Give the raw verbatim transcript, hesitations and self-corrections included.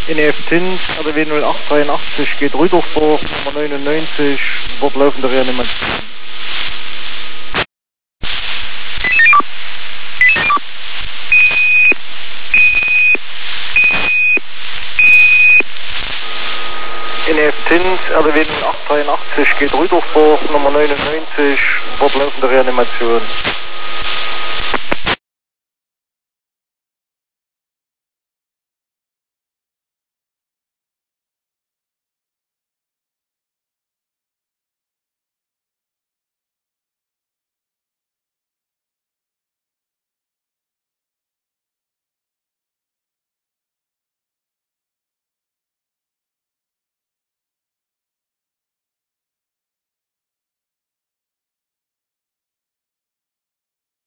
N E F Zins, R D W null acht dreiundachtzig geht Rüdolfburg, Nummer neunundneunzig, fortlaufende Reanimation. N E F Zins, R D W null acht dreiundachtzig geht Rüdolfburg, Nummer neunundneunzig, fortlaufende Reanimation.